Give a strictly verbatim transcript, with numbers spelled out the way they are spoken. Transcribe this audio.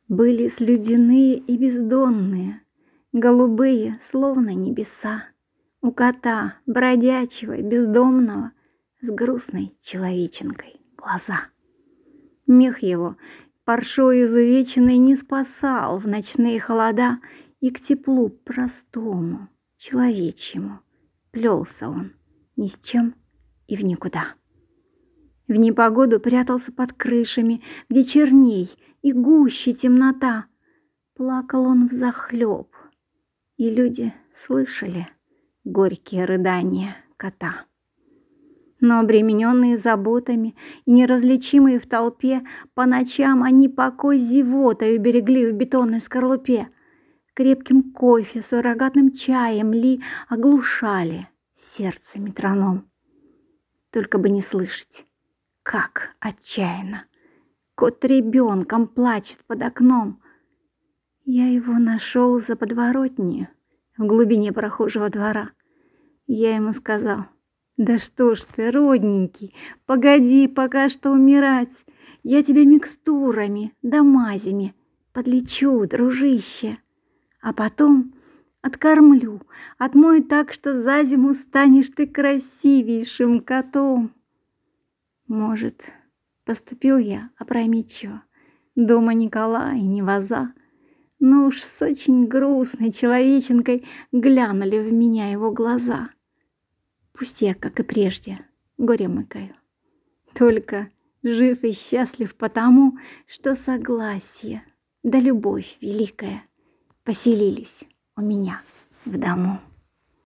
Были слюдяные и бездонные, голубые, словно небеса, у кота, бродячего, бездомного, с грустной человеченкой глаза. Мех его, паршой изувеченный, не спасал в ночные холода, и к теплу простому, человечьему, плелся он ни с чем и в никуда. В непогоду прятался под крышами, где черней и гуще темнота. Плакал он взахлеб, и люди слышали горькие рыдания кота. Но обремененные заботами и неразличимые в толпе, по ночам они покой зевотою берегли в бетонной скорлупе. Крепким кофе, суррогатным чаем ли оглушали сердце метроном. Только бы не слышать, как отчаянно кот ребенком плачет под окном. Я его нашел за подворотней в глубине прохожего двора. Я ему сказал: «Да что ж ты, родненький, погоди пока что умирать. Я тебя микстурами да мазями подлечу, дружище, а потом откормлю, отмою так, что за зиму станешь ты красивейшим котом». Может, поступил я опрометчиво, дома Никола и не воза, но уж с очень грустной человеченкой глянули в меня его глаза. Пусть я, как и прежде, горе мыкаю, только жив и счастлив потому, что согласие да любовь великая поселились у меня в дому.